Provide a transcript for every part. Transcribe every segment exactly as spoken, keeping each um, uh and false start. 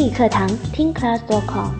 英语课堂听 class dot com。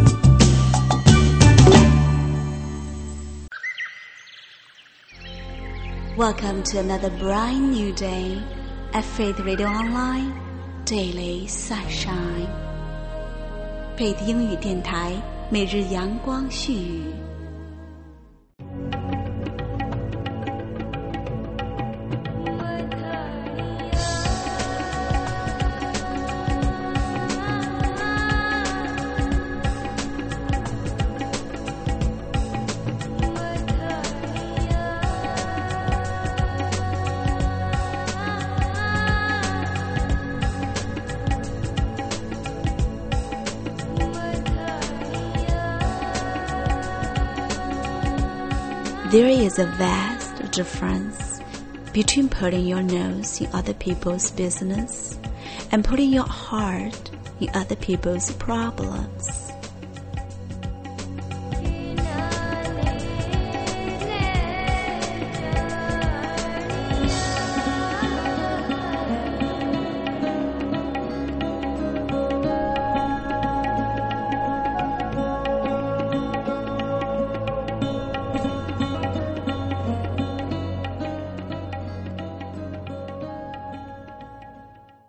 Welcome to another bright new day at Faith Radio Online Daily Sunshine。 Faith 英语电台每日阳光絮语。There is a vast difference between putting your nose in other people's business and putting your heart in other people's problems.